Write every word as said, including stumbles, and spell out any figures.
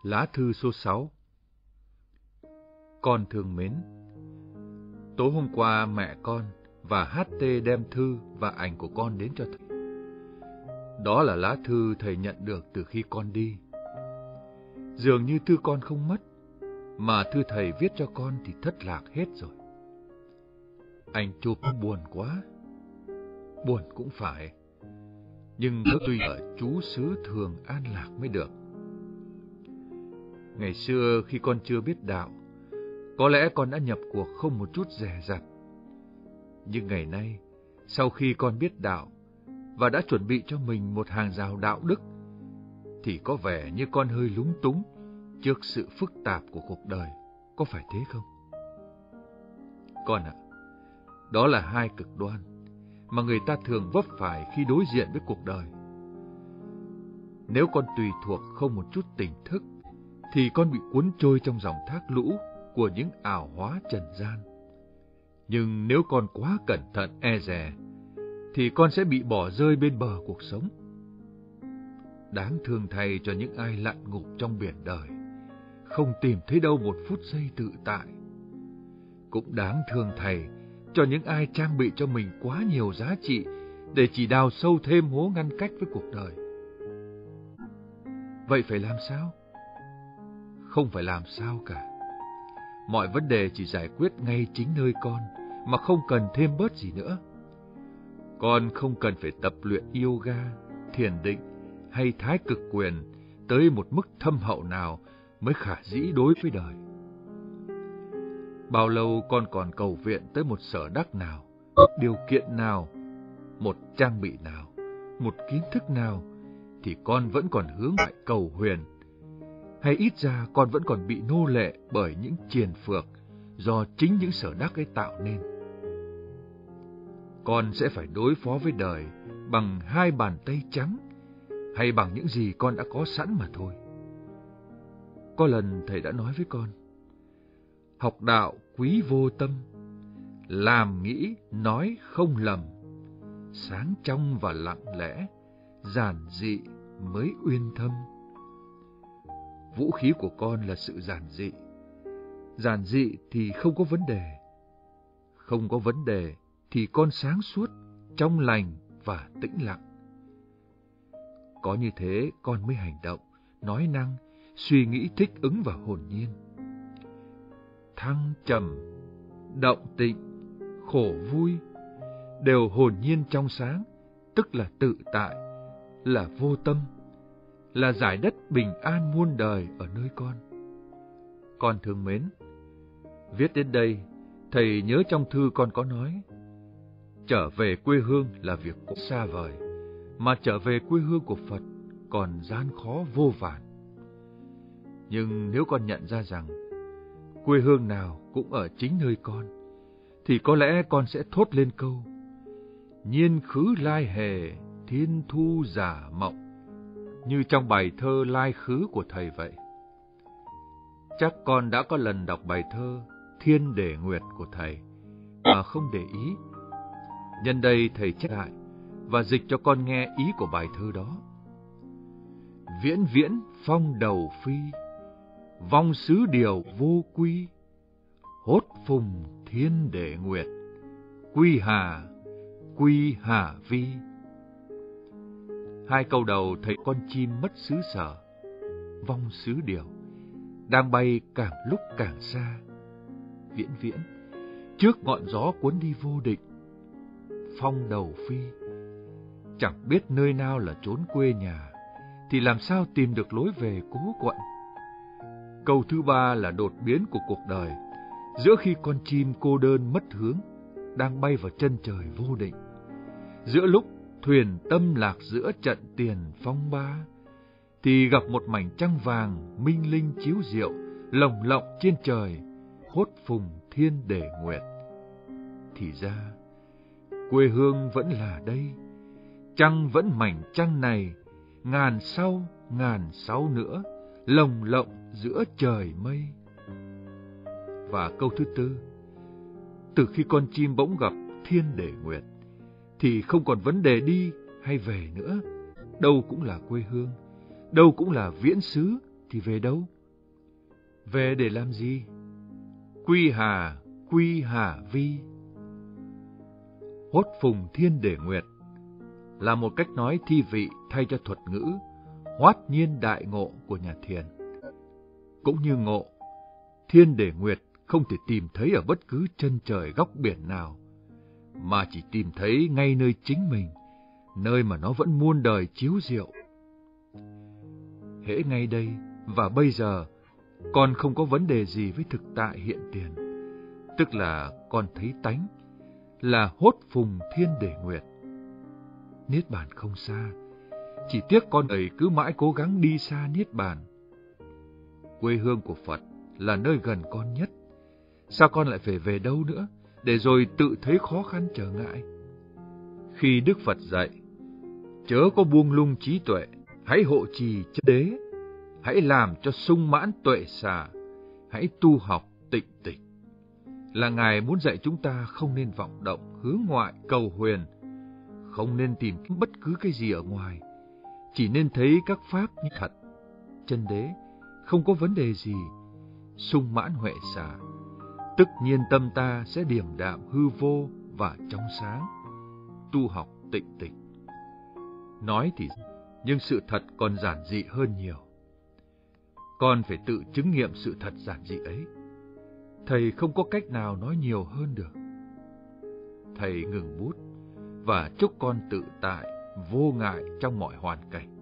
Lá thư số sáu. Con thương mến, tối hôm qua mẹ con và hát tê đem thư và ảnh của con đến cho thầy. Đó là lá thư thầy nhận được từ khi con đi. Dường như thư con không mất, mà thư thầy viết cho con thì thất lạc hết rồi. Anh chụp buồn quá. Buồn cũng phải, nhưng có tùy ở chú xứ thường an lạc mới được. Ngày xưa khi con chưa biết đạo, có lẽ con đã nhập cuộc không một chút dè dặt. Nhưng ngày nay, sau khi con biết đạo và đã chuẩn bị cho mình một hàng rào đạo đức, thì có vẻ như con hơi lúng túng trước sự phức tạp của cuộc đời, có phải thế không? Con ạ, đó là hai cực đoan mà người ta thường vấp phải khi đối diện với cuộc đời. Nếu con tùy thuộc không một chút tỉnh thức, thì con bị cuốn trôi trong dòng thác lũ của những ảo hóa trần gian. Nhưng nếu con quá cẩn thận e dè, thì con sẽ bị bỏ rơi bên bờ cuộc sống. Đáng thương thay cho những ai lặn ngụp trong biển đời, không tìm thấy đâu một phút giây tự tại. Cũng đáng thương thầy cho những ai trang bị cho mình quá nhiều giá trị để chỉ đào sâu thêm hố ngăn cách với cuộc đời. Vậy phải làm sao? Không phải làm sao cả. Mọi vấn đề chỉ giải quyết ngay chính nơi con, mà không cần thêm bớt gì nữa. Con không cần phải tập luyện yoga, thiền định hay thái cực quyền tới một mức thâm hậu nào mới khả dĩ đối với đời. Bao lâu con còn cầu viện tới một sở đắc nào, một điều kiện nào, một trang bị nào, một kiến thức nào, thì con vẫn còn hướng lại cầu huyền. Hay ít ra con vẫn còn bị nô lệ bởi những triền phược do chính những sở đắc ấy tạo nên. Con sẽ phải đối phó với đời bằng hai bàn tay trắng, hay bằng những gì con đã có sẵn mà thôi. Có lần thầy đã nói với con, học đạo quý vô tâm, làm nghĩ nói không lầm, sáng trong và lặng lẽ, giản dị mới uyên thâm. Vũ khí của con là sự giản dị. Giản dị thì không có vấn đề. Không có vấn đề thì con sáng suốt, trong lành và tĩnh lặng. Có như thế con mới hành động, nói năng, suy nghĩ thích ứng và hồn nhiên. Thăng trầm, động tịnh, khổ vui đều hồn nhiên trong sáng, tức là tự tại, là vô tâm, là giải đất bình an muôn đời ở nơi con. Con thương mến, viết đến đây, thầy nhớ trong thư con có nói, trở về quê hương là việc cũng xa vời, mà trở về quê hương của Phật còn gian khó vô vàn. Nhưng nếu con nhận ra rằng quê hương nào cũng ở chính nơi con, thì có lẽ con sẽ thốt lên câu, nhiên khứ lai hề, thiên thu giả mộng, như trong bài thơ Lai Khứ của thầy vậy. Chắc con đã có lần đọc bài thơ Thiên Để Nguyệt của thầy mà không để ý. Nhân đây thầy chép lại và dịch cho con nghe ý của bài thơ đó. Viễn viễn phong đầu phi, vong xứ điều vô quy, hốt phùng thiên để nguyệt, quy hà, quy hà vi. Hai câu đầu thấy con chim mất xứ sở, vong xứ điều, đang bay càng lúc càng xa. Viễn viễn, trước ngọn gió cuốn đi vô định. Phong đầu phi, chẳng biết nơi nào là chốn quê nhà, thì làm sao tìm được lối về cố quận. Câu thứ ba là đột biến của cuộc đời, giữa khi con chim cô đơn mất hướng, đang bay vào chân trời vô định. Giữa lúc thuyền tâm lạc giữa trận tiền phong ba, thì gặp một mảnh trăng vàng minh linh chiếu diệu, lồng lộng trên trời, hốt phùng thiên để nguyệt. Thì ra, quê hương vẫn là đây, trăng vẫn mảnh trăng này, ngàn sau, ngàn sau nữa, lồng lộng giữa trời mây. Và câu thứ tư, từ khi con chim bỗng gặp thiên để nguyệt, thì không còn vấn đề đi hay về nữa. Đâu cũng là quê hương, đâu cũng là viễn xứ, thì về đâu? Về để làm gì? Quy hà, quy hà vi. Hốt phùng thiên để nguyệt là một cách nói thi vị thay cho thuật ngữ hoát nhiên đại ngộ của nhà thiền. Cũng như ngộ, thiên để nguyệt không thể tìm thấy ở bất cứ chân trời góc biển nào, mà chỉ tìm thấy ngay nơi chính mình, nơi mà nó vẫn muôn đời chiếu diệu. Hễ ngay đây và bây giờ, con không có vấn đề gì với thực tại hiện tiền, tức là con thấy tánh, là hốt phùng thiên để nguyệt. Niết bàn không xa, chỉ tiếc con ấy cứ mãi cố gắng đi xa Niết bàn. Quê hương của Phật là nơi gần con nhất, sao con lại phải về đâu nữa, để rồi tự thấy khó khăn trở ngại? Khi Đức Phật dạy, chớ có buông lung trí tuệ, hãy hộ trì chân đế, hãy làm cho sung mãn tuệ xả, hãy tu học tịnh tịch, là Ngài muốn dạy chúng ta không nên vọng động, hướng ngoại, cầu huyền, không nên tìm bất cứ cái gì ở ngoài, chỉ nên thấy các pháp như thật. Chân đế, không có vấn đề gì, sung mãn huệ xả, tức nhiên tâm ta sẽ điềm đạm hư vô và trong sáng, tu học tịnh tịch. Nói thì, nhưng sự thật còn giản dị hơn nhiều. Con phải tự chứng nghiệm sự thật giản dị ấy. Thầy không có cách nào nói nhiều hơn được. Thầy ngừng bút và chúc con tự tại, vô ngại trong mọi hoàn cảnh.